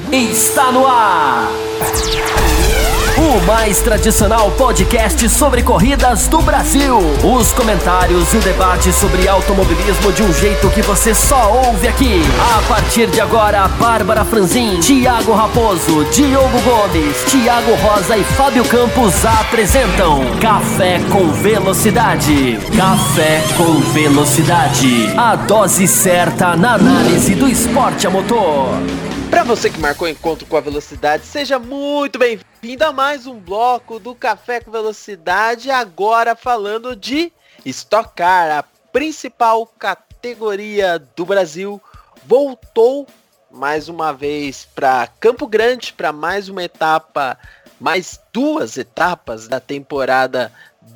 Está no ar! O mais tradicional podcast sobre corridas do Brasil. Os comentários e o debate sobre automobilismo de um jeito que você só ouve aqui. A partir de agora, Bárbara Franzin, Thiago Raposo, Diogo Gomes, Thiago Rosa e Fábio Campos apresentam Café com Velocidade. Café com Velocidade. A dose certa na análise do esporte a motor. Para você que marcou o encontro com a velocidade, seja muito bem-vindo a mais um bloco do Café com Velocidade, agora falando de Stock Car, a principal categoria do Brasil, voltou mais uma vez para Campo Grande, para mais uma etapa, mais duas etapas da temporada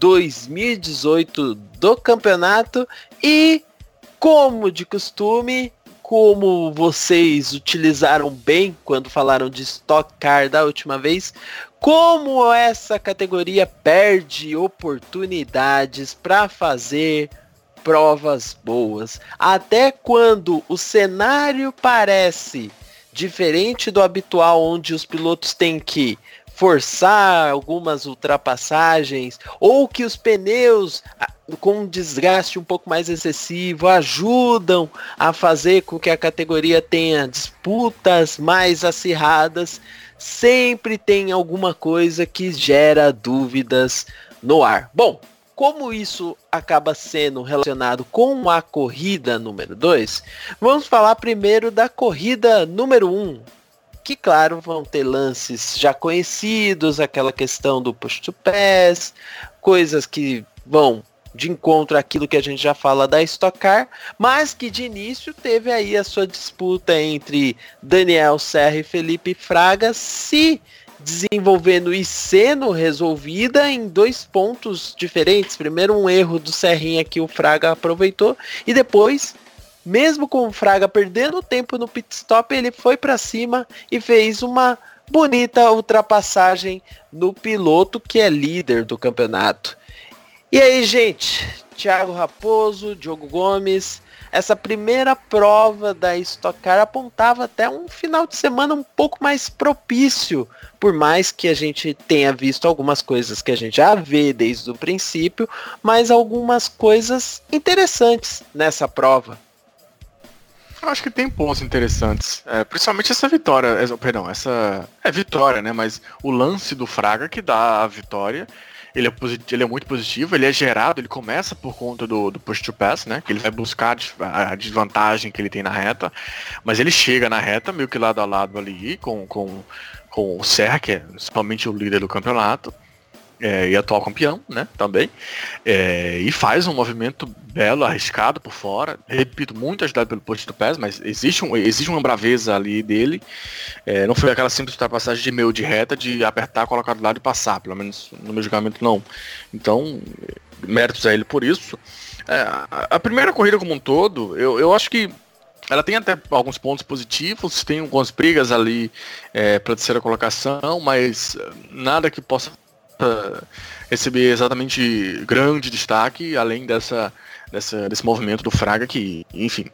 2018 do campeonato e, como de costume, como vocês utilizaram bem quando falaram de Stock Car da última vez, como essa categoria perde oportunidades para fazer provas boas. Até quando o cenário parece diferente do habitual, onde os pilotos têm que forçar algumas ultrapassagens, ou que os pneus com um desgaste um pouco mais excessivo ajudam a fazer com que a categoria tenha disputas mais acirradas, sempre tem alguma coisa que gera dúvidas no ar. Bom, como isso acaba sendo relacionado com a corrida número 2, vamos falar primeiro da corrida número 1. Que, claro, vão ter lances já conhecidos, aquela questão do push to pass, coisas que vão de encontro àquilo que a gente já fala da Stock Car, mas que de início teve aí a sua disputa entre Daniel Serra e Felipe Fraga, se desenvolvendo e sendo resolvida em dois pontos diferentes. Primeiro um erro do Serrinha que o Fraga aproveitou, e depois, mesmo com o Fraga perdendo tempo no pit stop, ele foi para cima e fez uma bonita ultrapassagem no piloto que é líder do campeonato. E aí, gente, Thiago Raposo, Diogo Gomes, essa primeira prova da Stock Car apontava até um final de semana um pouco mais propício, por mais que a gente tenha visto algumas coisas que a gente já vê desde o princípio, mas algumas coisas interessantes nessa prova. Eu acho que tem pontos interessantes, principalmente essa vitória, essa vitória, né? Mas o lance do Fraga que dá a vitória, ele é muito positivo, ele é gerado, ele começa por conta do push to pass, né? Que ele vai buscar a desvantagem que ele tem na reta, mas ele chega na reta meio que lado a lado ali com o Serra, que é principalmente o líder do campeonato. E atual campeão, né, também, e faz um movimento belo, arriscado por fora, repito, muito ajudado pelo push to pass, mas existe uma braveza ali dele, não foi aquela simples ultrapassagem de meio de reta, de apertar, colocar do lado e passar, pelo menos no meu julgamento não. Então, méritos a ele por isso. A primeira corrida como um todo, eu acho que ela tem até alguns pontos positivos, tem algumas brigas ali para a terceira colocação, mas nada que possa receber exatamente grande destaque, além desse movimento do Fraga, que, enfim,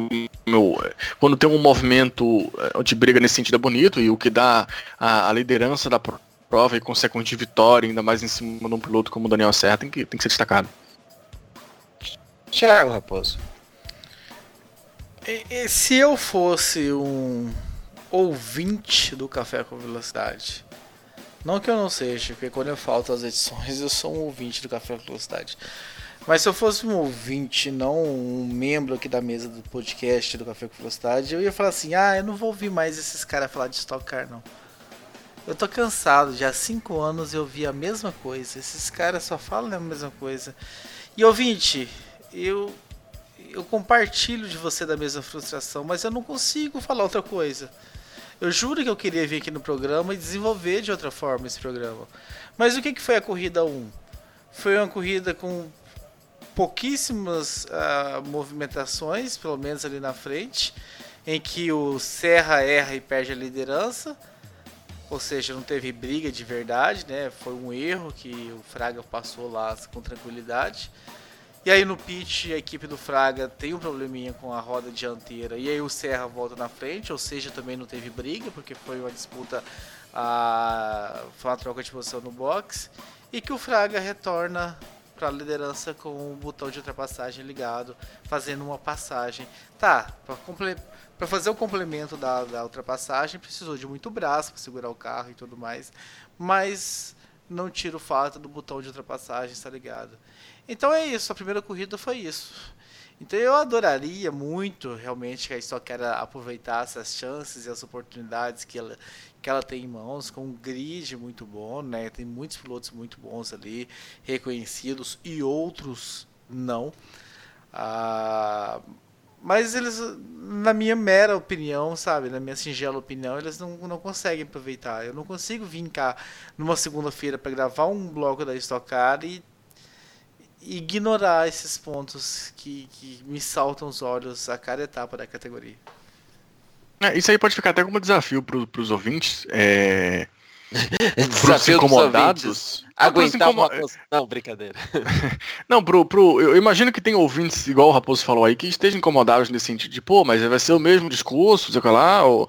quando tem um movimento de briga nesse sentido é bonito, e o que dá a liderança da prova e consequente vitória, ainda mais em cima de um piloto como o Daniel Serra, tem que ser destacado. Thiago Raposo. Se eu fosse um ouvinte do Café com Velocidade, não que eu não seja, porque quando eu falto as edições eu sou um ouvinte do Café com Velocidade, mas se eu fosse um ouvinte, não um membro aqui da mesa do podcast do Café com Velocidade, eu ia falar assim, eu não vou ouvir mais esses caras falar de Stock Car, não. Eu tô cansado, já há 5 anos eu ouvi a mesma coisa, esses caras só falam a mesma coisa. E ouvinte, eu compartilho de você da mesma frustração, mas eu não consigo falar outra coisa. Eu juro que eu queria vir aqui no programa e desenvolver de outra forma esse programa. Mas o que foi a corrida 1? Foi uma corrida com pouquíssimas movimentações, pelo menos ali na frente, em que o Serra erra e perde a liderança, ou seja, não teve briga de verdade, né? Foi um erro que o Fraga passou lá com tranquilidade. E aí no pit a equipe do Fraga tem um probleminha com a roda dianteira e aí o Serra volta na frente, ou seja, também não teve briga, porque foi uma disputa, foi uma troca de posição no box, e que o Fraga retorna para a liderança com o botão de ultrapassagem ligado, fazendo uma passagem. Tá, para fazer o complemento da ultrapassagem precisou de muito braço para segurar o carro e tudo mais, mas não tira o fato do botão de ultrapassagem estar ligado. Então é isso, a primeira corrida foi isso. Então eu adoraria muito realmente que a Stock Car aproveitasse as chances e as oportunidades que ela tem em mãos, com um grid muito bom, né? Tem muitos pilotos muito bons ali, reconhecidos, e outros não. Mas eles, na minha mera opinião, sabe, na minha singela opinião, eles não conseguem aproveitar. Eu não consigo vir cá numa segunda-feira para gravar um bloco da Stock Car e ignorar esses pontos que me saltam os olhos a cada etapa da categoria. Isso aí pode ficar até como desafio para os ouvintes. Desafio incomodados. Aguentar uma coisa. Não, brincadeira. Não, eu imagino que tem ouvintes, igual o Raposo falou aí, que estejam incomodados nesse sentido de, pô, mas vai ser o mesmo discurso, sei lá, ou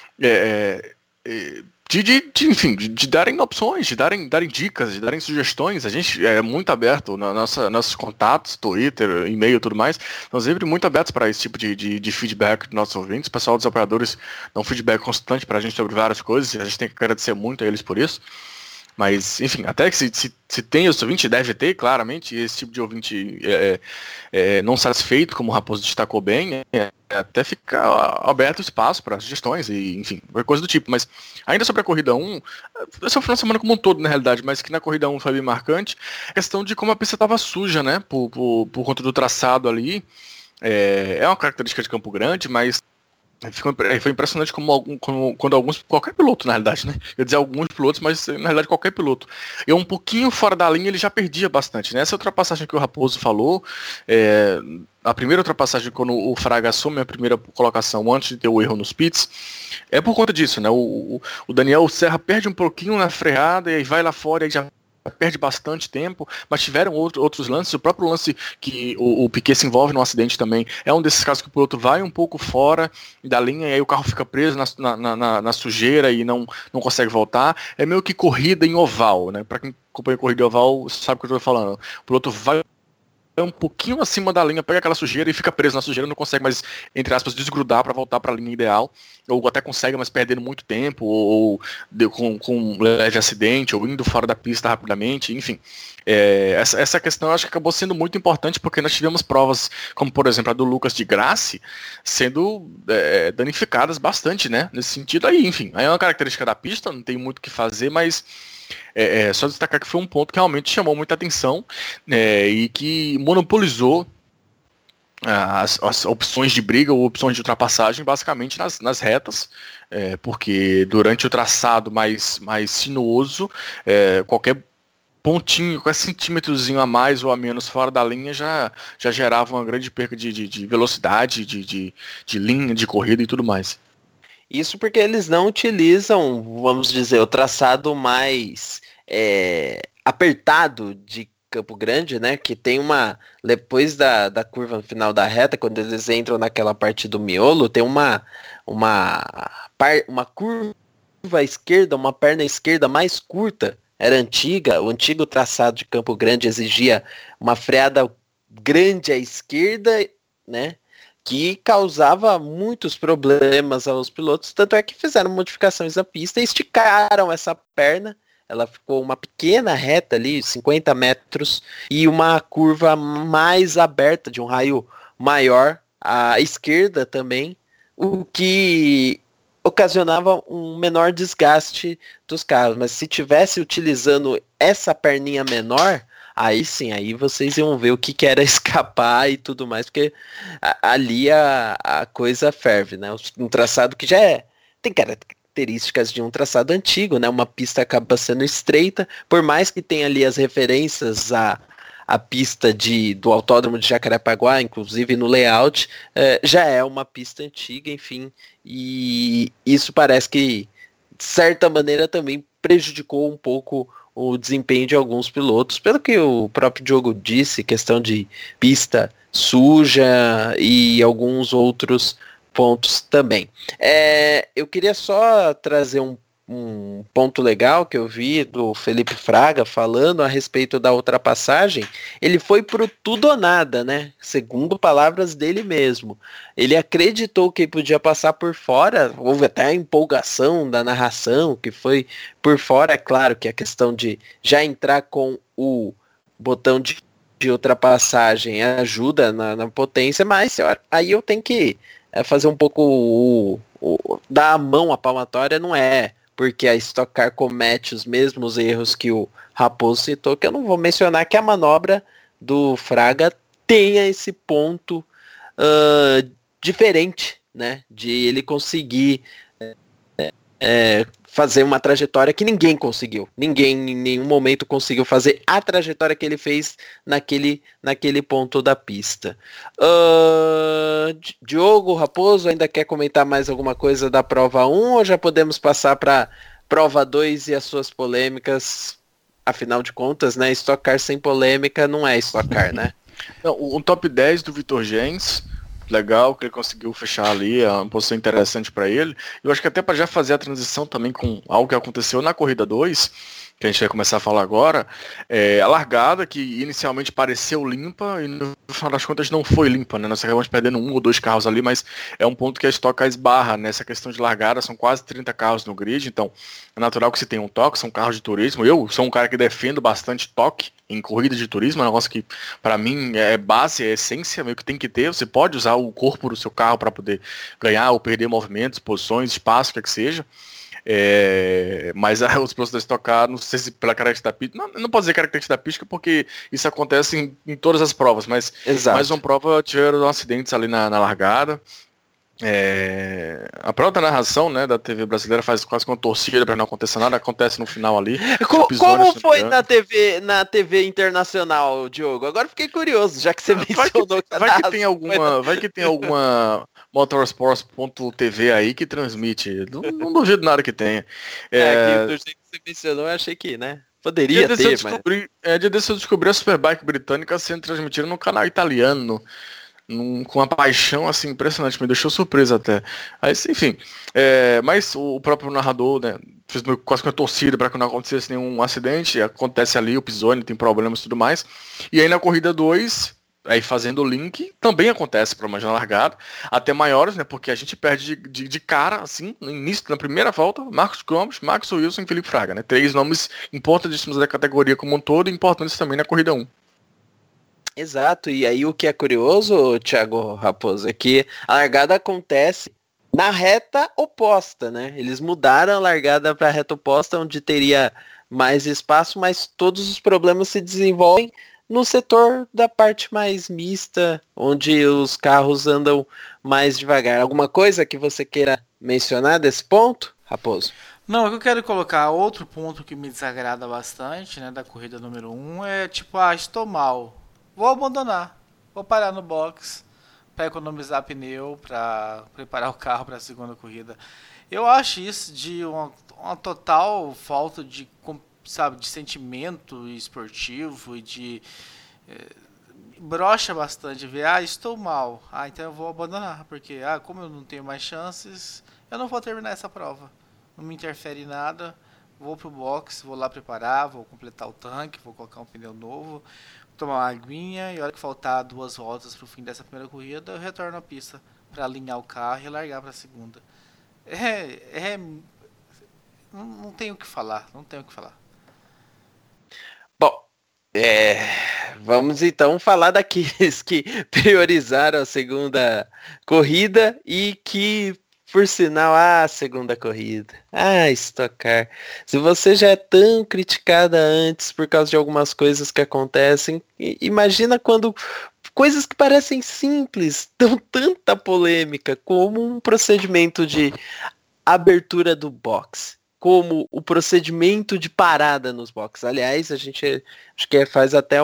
enfim, de darem opções, de darem dicas, de darem sugestões. A gente é muito aberto nossos contatos, Twitter, e-mail e tudo mais. Nós sempre muito abertos para esse tipo de feedback dos nossos ouvintes. O pessoal dos operadores dá um feedback constante para a gente sobre várias coisas, e a gente tem que agradecer muito a eles por isso. Mas, enfim, até que se tem esse ouvinte, deve ter, claramente, esse tipo de ouvinte não satisfeito, como o Raposo destacou bem, até ficar aberto espaço para sugestões e, enfim, qualquer coisa do tipo. Mas, ainda sobre a Corrida 1, esse é o final de semana como um todo, na realidade, mas que na Corrida 1 foi bem marcante, a questão de como a pista estava suja, né, por conta do traçado ali. É uma característica de Campo Grande, mas foi impressionante quando qualquer piloto, na realidade, né? Eu ia dizer alguns pilotos, mas na realidade qualquer piloto. Eu um pouquinho fora da linha ele já perdia bastante, né? Essa ultrapassagem que o Raposo falou, a primeira ultrapassagem quando o Fraga assume a primeira colocação antes de ter o erro nos pits, é por conta disso, né? O Daniel Serra perde um pouquinho na freada e aí vai lá fora e já perde bastante tempo, mas tiveram outros lances. O próprio lance que o Piquet se envolve num acidente também é um desses casos que o piloto vai um pouco fora da linha e aí o carro fica preso na sujeira e não consegue voltar. É meio que corrida em oval, né? Para quem acompanha corrida em oval sabe o que eu estou falando. O piloto vai um pouquinho acima da linha, pega aquela sujeira e fica preso na sujeira, não consegue mais, entre aspas, desgrudar para voltar para a linha ideal, ou até consegue, mas perdendo muito tempo, ou com um leve acidente, ou indo fora da pista rapidamente, enfim. Essa questão eu acho que acabou sendo muito importante, porque nós tivemos provas, como por exemplo a do Lucas de Grassi, sendo danificadas bastante, né, nesse sentido aí, enfim. Aí é uma característica da pista, não tem muito o que fazer, mas só destacar que foi um ponto que realmente chamou muita atenção, e que monopolizou as opções de briga ou opções de ultrapassagem basicamente nas retas, porque durante o traçado mais sinuoso, qualquer pontinho, qualquer centímetrozinho a mais ou a menos fora da linha já gerava uma grande perca de velocidade, de linha de corrida e tudo mais. Isso porque eles não utilizam, vamos dizer, o traçado mais apertado de Campo Grande, né? Que tem depois da curva no final da reta, quando eles entram naquela parte do miolo, tem uma curva esquerda, uma perna esquerda mais curta. Era antiga, o antigo traçado de Campo Grande exigia uma freada grande à esquerda, né? Que causava muitos problemas aos pilotos, tanto é que fizeram modificações na pista e esticaram essa perna. Ela ficou uma pequena reta ali, 50 metros, e uma curva mais aberta, de um raio maior à esquerda também, o que ocasionava um menor desgaste dos carros. Mas se tivesse utilizando essa perninha menor, aí sim, aí vocês iam ver o que era escapar e tudo mais, porque ali a coisa ferve, né? Um traçado que já tem características de um traçado antigo, né? Uma pista acaba sendo estreita, por mais que tenha ali as referências a pista do Autódromo de Jacarepaguá, inclusive no layout, já é uma pista antiga, enfim, e isso parece que, de certa maneira, também prejudicou um pouco o desempenho de alguns pilotos, pelo que o próprio Diogo disse, questão de pista suja e alguns outros pontos também. Eu queria só trazer um ponto legal que eu vi do Felipe Fraga falando a respeito da ultrapassagem. Ele foi pro tudo ou nada, né? Segundo palavras dele mesmo. Ele acreditou que podia passar por fora, houve até a empolgação da narração, que foi por fora. É claro que a questão de já entrar com o botão de ultrapassagem ajuda na potência, mas aí eu tenho que fazer um pouco dar a mão à palmatória, não é porque a Stock Car comete os mesmos erros que o Raposo citou, que eu não vou mencionar que a manobra do Fraga tenha esse ponto diferente, né, de ele conseguir fazer uma trajetória que ninguém conseguiu. Ninguém em nenhum momento conseguiu fazer a trajetória que ele fez naquele ponto da pista. Diogo, Raposo, ainda quer comentar mais alguma coisa da prova 1 ou já podemos passar para prova 2 e as suas polêmicas? Afinal de contas, né, Stock Car sem polêmica não é Stock Car, né? Não, o top 10 do Vitor Gens, legal que ele conseguiu fechar ali, é uma posição interessante para ele. Eu acho que até para já fazer a transição também com algo que aconteceu na corrida 2, que a gente vai começar a falar agora, a largada que inicialmente pareceu limpa e no final das contas não foi limpa, né? Nós acabamos perdendo 1 ou 2 carros ali, mas é um ponto que a Stock Car esbarra nessa questão de largada. São quase 30 carros no grid, então é natural que se tenha um toque, são carros de turismo. Eu sou um cara que defendo bastante toque em corrida de turismo, é um negócio que para mim é base, é essência, meio que tem que ter. Você pode usar o corpo do seu carro para poder ganhar ou perder movimentos, posições, espaço, o que seja. Mas os pilotos da Stock Car, não sei se pela característica da pista, não posso dizer característica da pista porque isso acontece em todas as provas, mas mais uma prova tiveram acidentes ali na largada. A própria narração, né, da TV brasileira faz quase com uma torcida para não acontecer nada, acontece no final ali. Como foi na TV internacional, Diogo? Agora fiquei curioso, já que você mencionou vai que tem alguma motorsports.tv aí que transmite. Não duvido nada que tenha. Do jeito que você mencionou, eu achei que, né? Poderia ter, dia desse eu descobri a Superbike britânica sendo transmitida no canal italiano. Com uma paixão assim impressionante, me deixou surpresa até. Aí, enfim, mas o próprio narrador, né, fez quase que uma torcida para que não acontecesse nenhum acidente. Acontece ali, o Pisoni tem problemas e tudo mais. E aí na corrida 2, aí fazendo o link, também acontece problemas na largada, até maiores, né, porque a gente perde de cara, assim, no início, na primeira volta, Marcos Gomes, Max Wilson e Felipe Fraga, né, 3 nomes importantíssimos da categoria como um todo e importantes também na corrida 1. Exato, e aí o que é curioso, Thiago Raposo, é que a largada acontece na reta oposta, né? Eles mudaram a largada para a reta oposta, onde teria mais espaço, mas todos os problemas se desenvolvem no setor da parte mais mista, onde os carros andam mais devagar. Alguma coisa que você queira mencionar desse ponto, Raposo? Não, eu quero colocar outro ponto que me desagrada bastante, né, da corrida número 1, estou mal. Vou abandonar, vou parar no box para economizar pneu, para preparar o carro para a segunda corrida. Eu acho isso de uma total falta de, sabe, de sentimento esportivo e de brocha bastante ver, estou mal, então eu vou abandonar, porque como eu não tenho mais chances, eu não vou terminar essa prova, não me interfere em nada, vou pro box, vou lá preparar, vou completar o tanque, vou colocar um pneu novo, tomar uma aguinha e a hora que faltar 2 voltas pro fim dessa primeira corrida, eu retorno à pista para alinhar o carro e largar para a segunda. Não tenho o que falar, Bom, vamos então falar daqueles que priorizaram a segunda corrida e que, por sinal, a segunda corrida. Stock Car. Se você já é tão criticada antes por causa de algumas coisas que acontecem, imagina quando coisas que parecem simples dão tanta polêmica, como um procedimento de abertura do box, como o procedimento de parada nos boxes. Aliás, a gente acho que faz até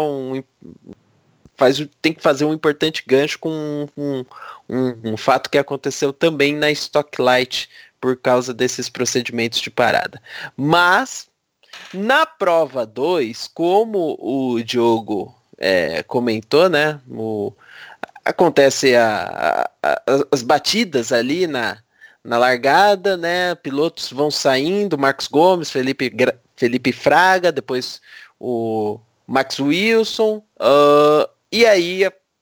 tem que fazer um importante gancho com um fato que aconteceu também na Stock Light por causa desses procedimentos de parada. Mas Na prova 2, como o Diogo comentou, né? Acontece as batidas ali na largada, né? Pilotos vão saindo, Marcos Gomes, Felipe Fraga, depois o Max Wilson, e aí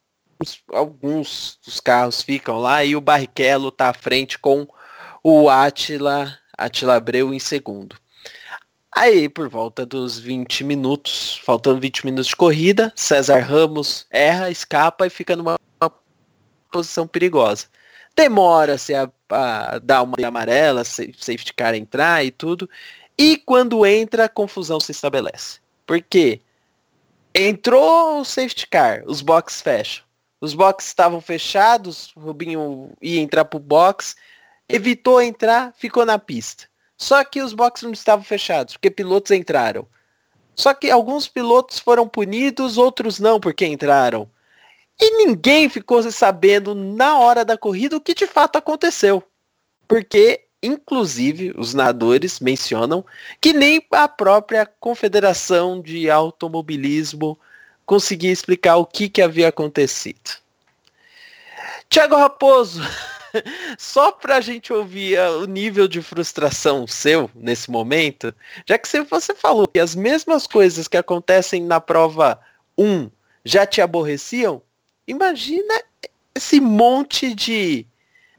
alguns dos carros ficam lá e o Barrichello tá à frente com o Attila Abreu em segundo. Aí, por volta dos 20 minutos, faltando 20 minutos de corrida, César Ramos erra, escapa e fica numa posição perigosa. Demora-se a dar uma amarela, safety car entrar e tudo. E quando entra, a confusão se estabelece. Por quê? Entrou o safety car, os boxes fecham. Os boxes estavam fechados, o Rubinho ia entrar pro box, evitou entrar, ficou na pista. Só que os boxes não estavam fechados, porque pilotos entraram. Só que alguns pilotos foram punidos, outros não, porque entraram. E ninguém ficou sabendo na hora da corrida o que de fato aconteceu. Porque, inclusive, os nadadores mencionam que nem a própria Confederação de Automobilismo conseguia explicar o que havia acontecido. Thiago Raposo, só pra gente ouvir o nível de frustração seu nesse momento, já que você falou que as mesmas coisas que acontecem na prova 1 já te aborreciam, imagina esse monte de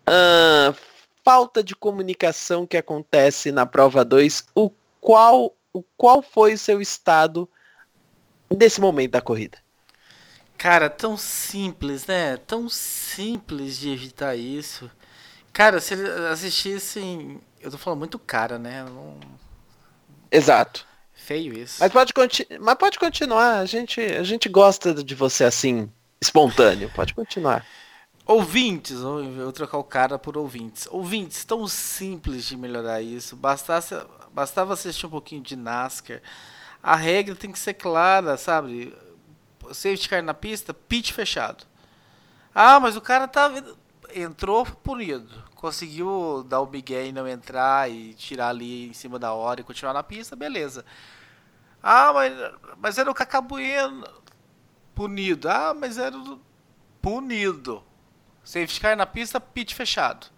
falta de comunicação que acontece na prova 2, qual foi o seu estado nesse momento da corrida? Cara, tão simples, né? Tão simples de evitar isso. Cara, se eles assistissem... Eu tô falando muito cara, né? Não... Exato. Feio isso. Mas pode continuar. A gente gosta de você assim, espontâneo. Pode continuar. Ouvintes, eu vou trocar o cara por ouvintes. Ouvintes, tão simples de melhorar isso. Bastava assistir um pouquinho de NASCAR. A regra tem que ser clara, sabe? Safety car na pista, pit fechado. Ah, mas o cara entrou punido. Conseguiu dar o migué e não entrar e tirar ali em cima da hora e continuar na pista, beleza. Ah, mas era o Cacá Bueno punido. Ah, mas era o punido. Safety car na pista, pit fechado.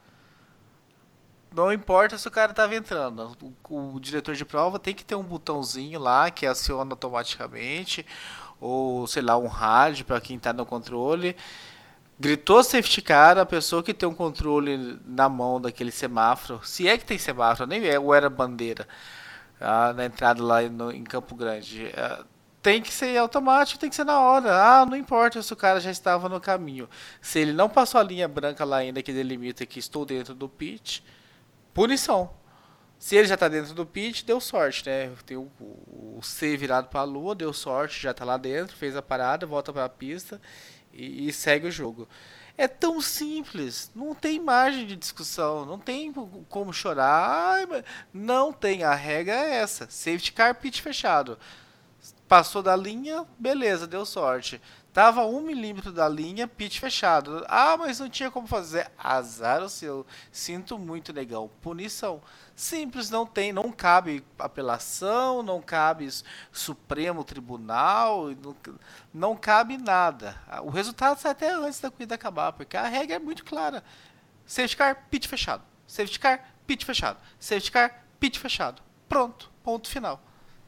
Não importa se o cara estava entrando. O diretor de prova tem que ter um botãozinho lá que aciona automaticamente. Ou, sei lá, um rádio para quem está no controle. Gritou safety car, a pessoa que tem um controle na mão daquele semáforo, se é que tem semáforo, nem ou era bandeira, na entrada lá em Campo Grande, tem que ser automático, tem que ser na hora. Não importa se o cara já estava no caminho. Se ele não passou a linha branca lá ainda que delimita que estou dentro do pit, punição. Se ele já está dentro do pit, deu sorte, né? Tem o C virado para a lua, deu sorte, já está lá dentro, fez a parada, volta para a pista e segue o jogo. É tão simples, não tem margem de discussão, não tem como chorar. Não tem, a regra é essa: safety car, pit fechado. Passou da linha, beleza, deu sorte. Tava 1 milímetro da linha, pit fechado. Mas não tinha como fazer. Azar o seu. Sinto muito, negão. Punição. Simples, não cabe apelação, não cabe Supremo Tribunal, não cabe nada. O resultado sai até antes da corrida acabar, porque a regra é muito clara. Safety car, pit fechado. Safety car, pit fechado. Safety car, pit fechado. Pronto, ponto final.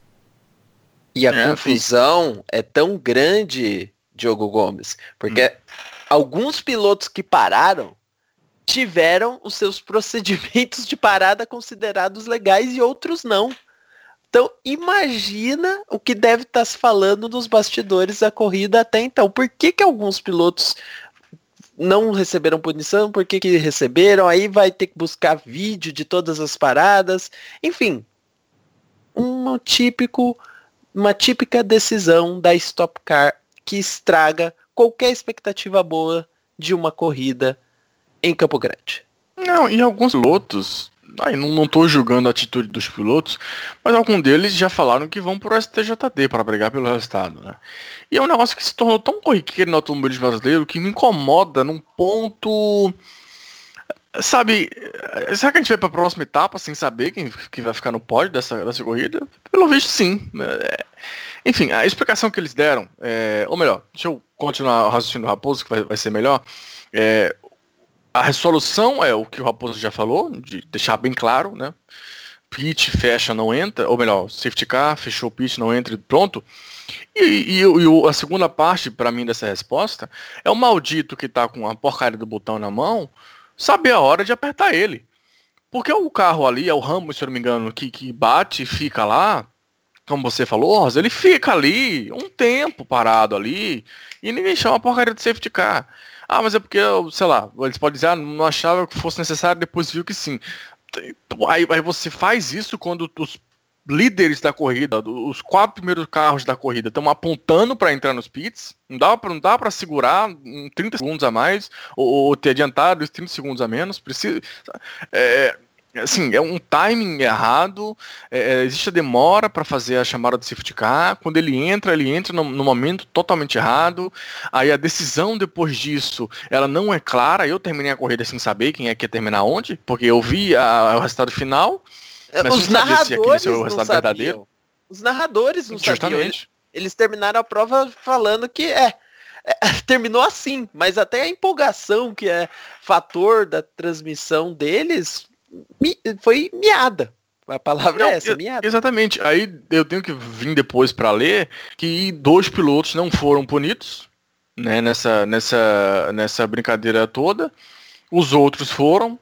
E a confusão é tão grande, Diogo Gomes, porque alguns pilotos que pararam tiveram os seus procedimentos de parada considerados legais e outros não. Então, imagina o que deve estar se falando nos bastidores da corrida até então. Por que alguns pilotos não receberam punição? Por que receberam? Aí vai ter que buscar vídeo de todas as paradas. Enfim, uma típica decisão da Stock Car que estraga qualquer expectativa boa de uma corrida em Campo Grande. Não, e alguns pilotos, não tô julgando a atitude dos pilotos, mas alguns deles já falaram que vão pro STJD para brigar pelo resultado, né? E é um negócio que se tornou tão corriqueiro no automobilismo brasileiro que me incomoda num ponto Sabe, será que a gente vai pra próxima etapa sem saber quem que vai ficar no pódio dessa corrida? Pelo visto, sim. Enfim, a explicação que eles deram, ou melhor, deixa eu continuar o raciocínio do Raposo, que vai ser melhor. A resolução é o que o Raposo já falou, de deixar bem claro, né? Pit, fecha, não entra, ou melhor, safety car, fechou o pit, não entra, pronto. E a segunda parte, pra mim, dessa resposta, é o maldito que tá com a porcaria do botão na mão, saber a hora de apertar ele. Porque o carro ali, é o Ramos, se eu não me engano, que bate e fica lá, como você falou, Rosa, ele fica ali um tempo parado ali e ninguém chama a porcaria de safety car. Ah, mas é porque, sei lá, eles podem dizer, não achava que fosse necessário, depois viu que sim. Aí você faz isso quando os líderes da corrida, os 4 primeiros carros da corrida estão apontando para entrar nos pits, não dá para segurar 30 segundos a mais, ou ter adiantado 30 segundos a menos, precisa... Assim, é um timing errado, existe a demora para fazer a chamada de safety car, quando ele entra no momento totalmente errado, aí a decisão depois disso, ela não é clara, eu terminei a corrida sem saber quem é que ia terminar onde, porque eu vi o resultado final, mas os narradores o resultado verdadeiro. Os narradores não Justamente. sabiam, eles terminaram a prova falando que terminou assim, mas até a empolgação, que é fator da transmissão deles, foi miada. A palavra é essa, miada. Exatamente. Aí eu tenho que vir depois para ler que 2 pilotos não foram punidos, né, nessa brincadeira toda. Os outros foram.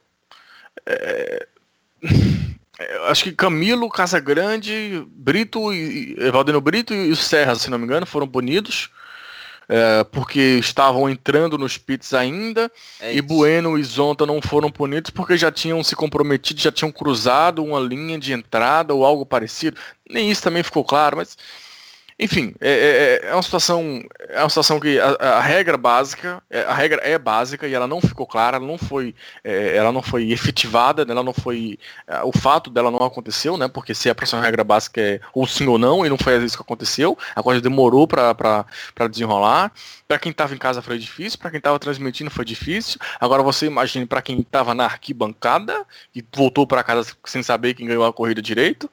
Acho que Camilo, Casagrande, Brito, Valdeno Brito e o Serra, se não me engano, foram punidos. Porque estavam entrando nos pits ainda, e Bueno e Zonta não foram punidos porque já tinham se comprometido, já tinham cruzado uma linha de entrada ou algo parecido. Nem isso também ficou claro, mas enfim, é uma situação que a regra básica, a regra é básica e ela não ficou clara, ela não foi efetivada, ela não foi, o fato dela não aconteceu, né? Porque se a próxima regra básica é ou sim ou não, e não foi isso que aconteceu, a coisa demorou para desenrolar. Para quem estava em casa foi difícil, para quem estava transmitindo foi difícil. Agora você imagine para quem estava na arquibancada e voltou para casa sem saber quem ganhou a corrida direito.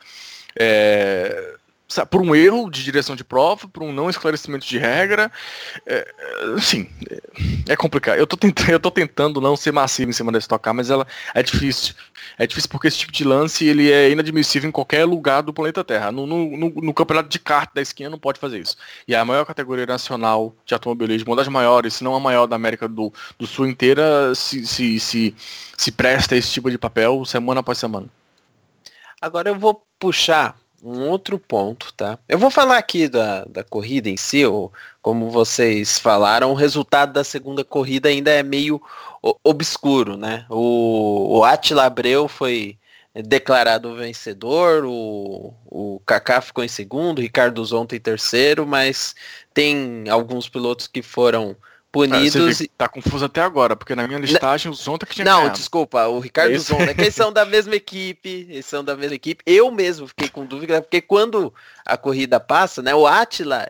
Por um erro de direção de prova, por um não esclarecimento de regra, sim, é complicado. Eu tô tentando não ser massivo em cima da Stock Car, mas ela é difícil. É difícil porque esse tipo de lance ele é inadmissível em qualquer lugar do planeta Terra. No campeonato de kart da esquina não pode fazer isso. E a maior categoria nacional de automobilismo, uma das maiores, se não a maior da América do Sul inteira, se presta a esse tipo de papel semana após semana. Agora eu vou puxar um outro ponto, tá? Eu vou falar aqui da corrida em si, como vocês falaram, o resultado da segunda corrida ainda é meio obscuro, né? O Attila Abreu foi declarado vencedor, o Kaká ficou em segundo, o Ricardo Zonta em terceiro, mas tem alguns pilotos que foram punidos. Tá confuso até agora, porque na minha listagem o Zonta que tinha ganhado. Não, desculpa, o Ricardo Zonta, que eles são da mesma equipe, Eu mesmo fiquei com dúvida, porque quando a corrida passa, né, o Attila,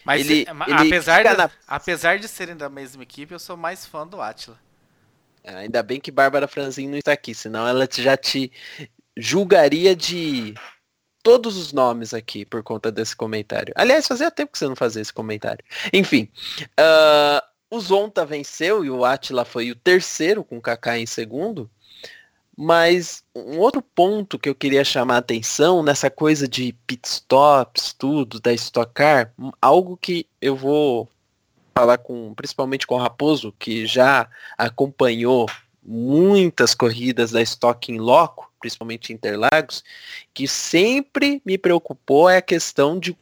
apesar de serem da mesma equipe, eu sou mais fã do Attila. Ainda bem que Bárbara Franzin não está aqui, senão ela já te julgaria de todos os nomes aqui por conta desse comentário. Aliás, fazia tempo que você não fazia esse comentário. Enfim, o Zonta venceu e o Attila foi o terceiro, com o Kaká em segundo. Mas um outro ponto que eu queria chamar a atenção nessa coisa de pitstops, tudo, da Stock Car, algo que eu vou falar principalmente com o Raposo, que já acompanhou muitas corridas da Stock in loco, principalmente em Interlagos, que sempre me preocupou é a questão de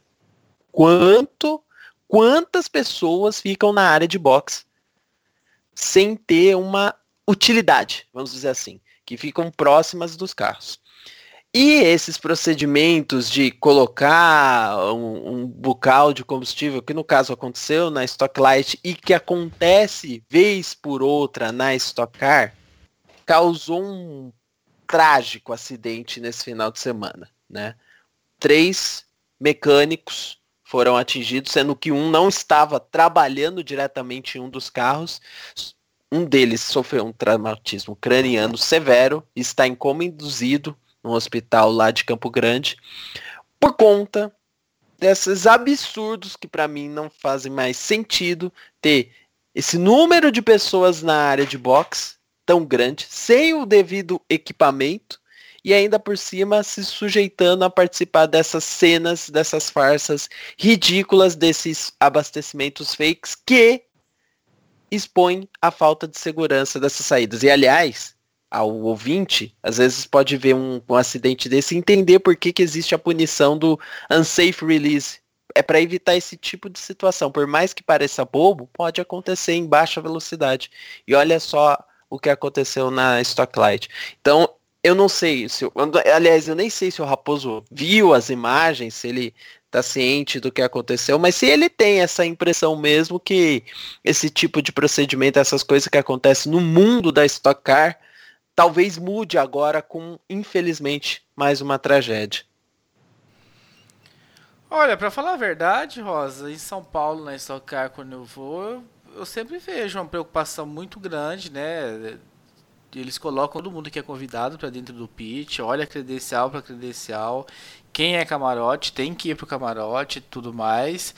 quantas pessoas ficam na área de boxe sem ter uma utilidade, vamos dizer assim, que ficam próximas dos carros. E esses procedimentos de colocar um bocal de combustível, que no caso aconteceu na Stock Light e que acontece vez por outra na Stock Car, causou um trágico acidente nesse final de semana, né? 3 mecânicos foram atingidos, sendo que um não estava trabalhando diretamente em um dos carros, Um deles sofreu um traumatismo craniano severo, está em coma induzido no hospital lá de Campo Grande, por conta desses absurdos que para mim não fazem mais sentido ter esse número de pessoas na área de boxe tão grande, sem o devido equipamento, e ainda por cima se sujeitando a participar dessas cenas, dessas farsas ridículas, desses abastecimentos fakes que expõem a falta de segurança dessas saídas. E aliás, ao ouvinte, às vezes pode ver um acidente desse e entender por que existe a punição do unsafe release. É para evitar esse tipo de situação. Por mais que pareça bobo, pode acontecer em baixa velocidade. E olha só o que aconteceu na Stocklight. Então, eu não sei, aliás, eu nem sei se o Raposo viu as imagens, se ele tá ciente do que aconteceu, mas se ele tem essa impressão mesmo que esse tipo de procedimento, essas coisas que acontecem no mundo da Stock Car, talvez mude agora com, infelizmente, mais uma tragédia. Olha, pra falar a verdade, Rosa, em São Paulo, na Stock Car, quando eu vou, eu sempre vejo uma preocupação muito grande, né? Eles colocam todo mundo que é convidado pra dentro do pit, olha credencial pra credencial, quem é camarote tem que ir pro camarote e tudo mais.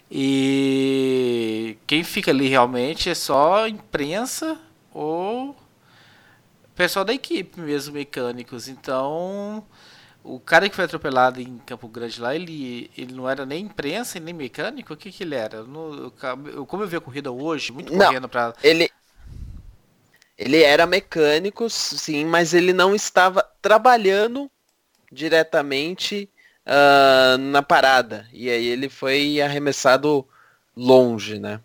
E quem fica ali realmente é só imprensa ou pessoal da equipe mesmo, mecânicos. Então, o cara que foi atropelado em Campo Grande lá, ele não era nem imprensa e nem mecânico? O que ele era? Como eu vi a corrida hoje, muito correndo pra... Ele era mecânico, sim, mas ele não estava trabalhando diretamente na parada. E aí ele foi arremessado longe, né?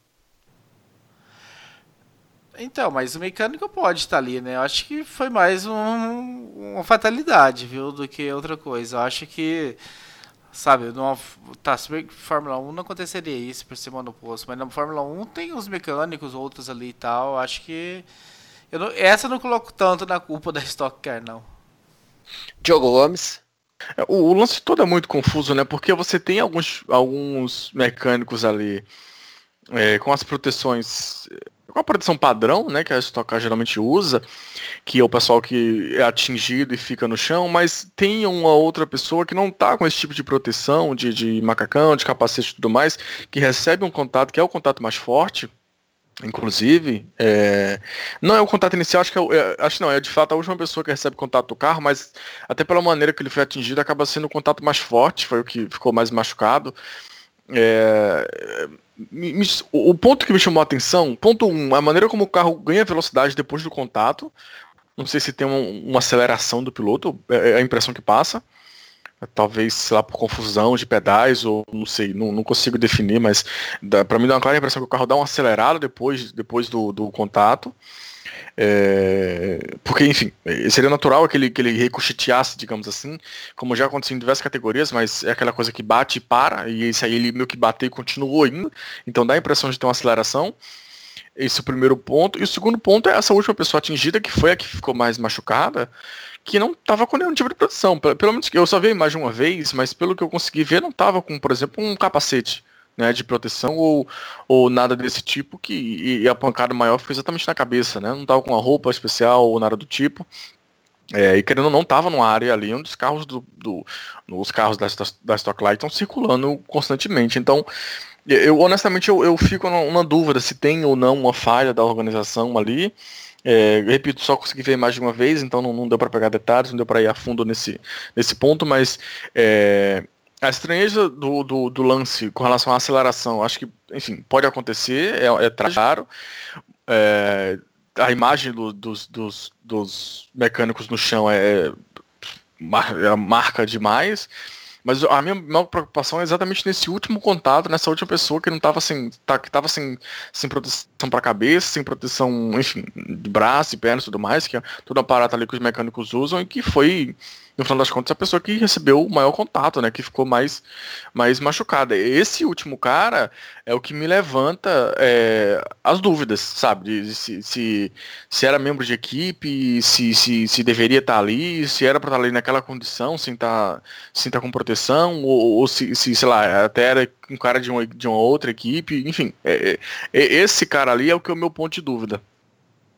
Então, mas o mecânico pode estar ali, né? Eu acho que foi mais uma fatalidade, viu, do que outra coisa. Eu acho que, sabe, se bem que Fórmula 1 não aconteceria isso por ser monoposto, mas na Fórmula 1 tem os mecânicos, outros ali e tal. Eu acho que essa eu não coloco tanto na culpa da Stock Car, não. Diogo Gomes. O lance todo é muito confuso, né? Porque você tem alguns mecânicos ali com as proteções, com a proteção padrão, né? Que a Stock Car geralmente usa, que é o pessoal que é atingido e fica no chão, mas tem uma outra pessoa que não tá com esse tipo de proteção, de macacão, de capacete e tudo mais, que recebe um contato, que é o contato mais forte. Inclusive, não é o contato inicial, acho que não, é de fato a última pessoa que recebe contato do carro, mas até pela maneira que ele foi atingido, acaba sendo o contato mais forte, foi o que ficou mais machucado. O ponto que me chamou a atenção, ponto 1, a maneira como o carro ganha velocidade depois do contato, não sei se tem uma aceleração do piloto, é a impressão que passa. Talvez, sei lá, por confusão de pedais, ou não sei, não consigo definir, mas pra mim dá uma clara impressão que o carro dá uma acelerada depois do contato. Porque, enfim, seria natural que ele ricocheteasse, digamos assim, como já aconteceu em diversas categorias, mas é aquela coisa que bate e para, e esse aí ele meio que bateu e continuou indo, então dá a impressão de ter uma aceleração. Esse é o primeiro ponto. E o segundo ponto é essa última pessoa atingida, que foi a que ficou mais machucada, que não estava com nenhum tipo de proteção. Pelo menos eu só vi a imagem uma vez, mas pelo que eu consegui ver, não estava com, por exemplo, um capacete, né, de proteção ou nada desse tipo, e a pancada maior foi exatamente na cabeça, né? Não estava com uma roupa especial ou nada do tipo. E querendo ou não, estava numa área ali onde os carros os carros da Stocklight estão circulando constantemente. Então, honestamente, eu fico numa dúvida se tem ou não uma falha da organização ali. Repito, só consegui ver a imagem uma vez, então não deu para pegar detalhes, não deu para ir a fundo nesse ponto, mas a estranheza do lance com relação à aceleração, acho que, enfim, pode acontecer, claro. A imagem dos mecânicos no chão marca demais. Mas a minha maior preocupação é exatamente nesse último contato, nessa última pessoa que não estava sem proteção para a cabeça, sem proteção, enfim, de braço e pernas e tudo mais, que é todo o aparato ali que os mecânicos usam, e que foi, no final das contas, a pessoa que recebeu o maior contato, né, que ficou mais machucada. Esse último cara é o que me levanta as dúvidas, sabe, de se era membro de equipe, se deveria estar ali, se era para estar ali naquela condição, sem estar com proteção, ou se, sei lá, até era um cara de uma outra equipe, enfim, esse cara ali é o meu ponto de dúvida.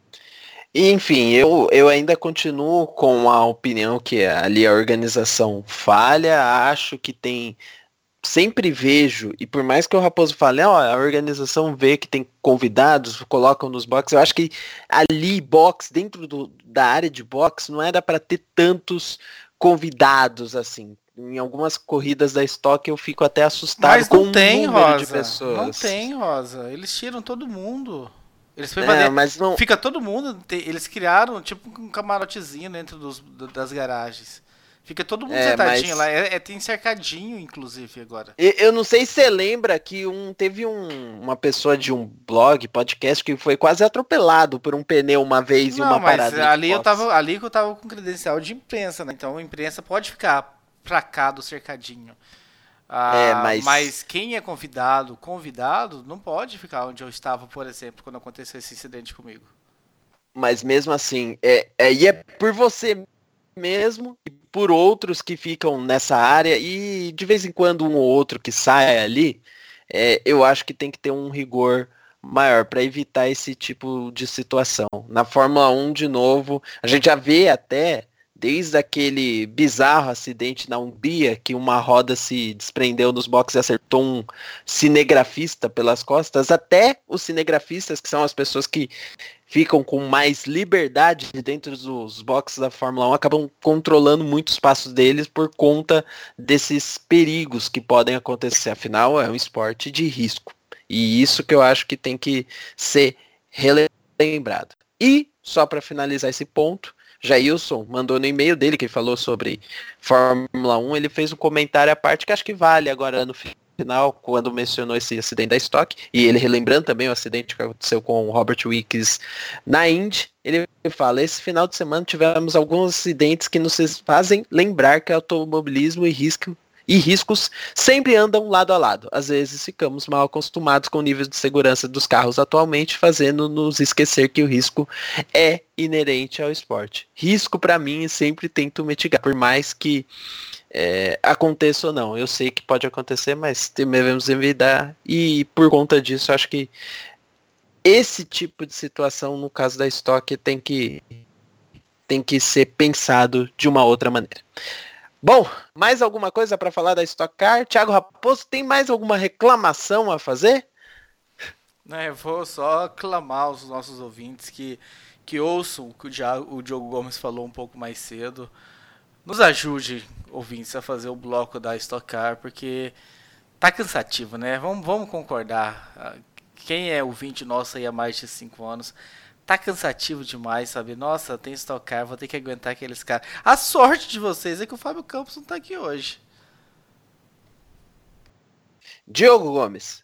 Enfim, eu ainda continuo com a opinião que ali a organização falha, acho que tem. Sempre vejo, e por mais que o Raposo fale, ó, a organização vê que tem convidados, colocam nos boxes, eu acho que ali, box, dentro da área de boxe, não era para ter tantos convidados assim. Em algumas corridas da Stock eu fico até assustado Mas com não tem, o número de Rosa. pessoas. Não tem, Rosa. Eles tiram todo mundo. Eles Mas não, fica todo mundo. Eles criaram tipo um camarotezinho dentro das garagens. Fica todo mundo sentadinho lá. Tem cercadinho, inclusive, agora. Eu não sei se você lembra que teve uma pessoa de um blog, podcast, que foi quase atropelado por um pneu uma vez em uma parada. Mas ali que eu tava com credencial de imprensa, né? Então a imprensa pode ficar pra cá do cercadinho. Mas quem é convidado, não pode ficar onde eu estava, por exemplo, quando aconteceu esse incidente comigo. Mas mesmo assim, e é por você mesmo e por outros que ficam nessa área e de vez em quando um ou outro que sai ali, eu acho que tem que ter um rigor maior para evitar esse tipo de situação. Na Fórmula 1, de novo, a gente já vê até desde aquele bizarro acidente na Hungria, que uma roda se desprendeu nos boxes e acertou um cinegrafista pelas costas, até os cinegrafistas, que são as pessoas que ficam com mais liberdade dentro dos boxes da Fórmula 1, acabam controlando muitos passos deles por conta desses perigos que podem acontecer. Afinal, é um esporte de risco. E isso que eu acho que tem que ser relembrado. E, só para finalizar esse ponto, Jailson mandou no e-mail dele, que falou sobre Fórmula 1, ele fez um comentário à parte que acho que vale agora no final, quando mencionou esse acidente da Stock, e ele relembrando também o acidente que aconteceu com o Robert Wickes na Indy, ele fala, esse final de semana tivemos alguns acidentes que nos fazem lembrar que automobilismo e riscos sempre andam lado a lado. Às vezes ficamos mal acostumados com o nível de segurança dos carros atualmente, fazendo-nos esquecer que o risco é inerente ao esporte. Risco, para mim, sempre tento mitigar, por mais que aconteça ou não. Eu sei que pode acontecer, mas devemos evitar, e por conta disso, acho que esse tipo de situação, no caso da Stock, tem que ser pensado de uma outra maneira. Bom, mais alguma coisa para falar da Stock Car? Thiago Raposo, tem mais alguma reclamação a fazer? Eu vou só clamar aos nossos ouvintes que ouçam o que o Diogo Gomes falou um pouco mais cedo. Nos ajude, ouvintes, a fazer o bloco da Stock Car, porque tá cansativo, né? Vamos concordar. Quem é ouvinte nosso aí há mais de 5 anos... Tá cansativo demais, sabe? Nossa, tem Stock Car, vou ter que aguentar aqueles caras. A sorte de vocês é que o Fábio Campos não tá aqui hoje. Diogo Gomes.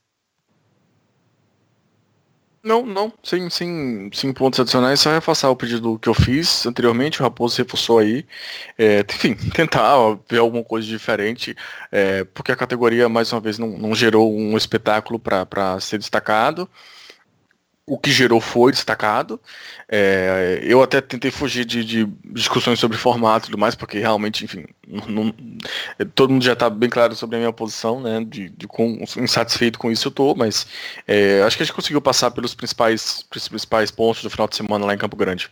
Não, sem pontos adicionais, só reforçar o pedido que eu fiz anteriormente, o Raposo reforçou aí. Enfim, tentar ver alguma coisa diferente, porque a categoria, mais uma vez, não gerou um espetáculo para ser destacado. O que gerou foi destacado. Eu até tentei fugir de discussões sobre formato e tudo mais, porque realmente, enfim, todo mundo já está bem claro sobre a minha posição, né, de quão insatisfeito com isso eu tô, mas acho que a gente conseguiu passar pelos principais pontos do final de semana lá em Campo Grande.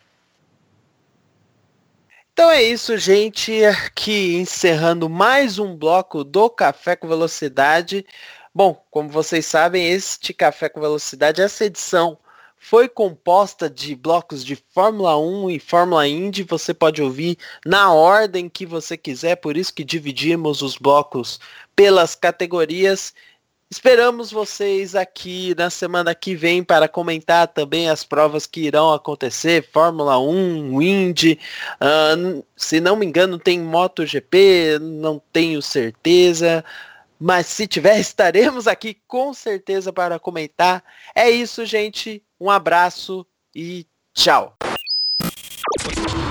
Então é isso, gente, aqui encerrando mais um bloco do Café com Velocidade. Bom, como vocês sabem, este Café com Velocidade, essa edição foi composta de blocos de Fórmula 1 e Fórmula Indy. Você pode ouvir na ordem que você quiser, por isso que dividimos os blocos pelas categorias. Esperamos vocês aqui na semana que vem para comentar também as provas que irão acontecer, Fórmula 1, Indy, se não me engano tem MotoGP, não tenho certeza. Mas se tiver, estaremos aqui com certeza para comentar. É isso, gente. Um abraço e tchau.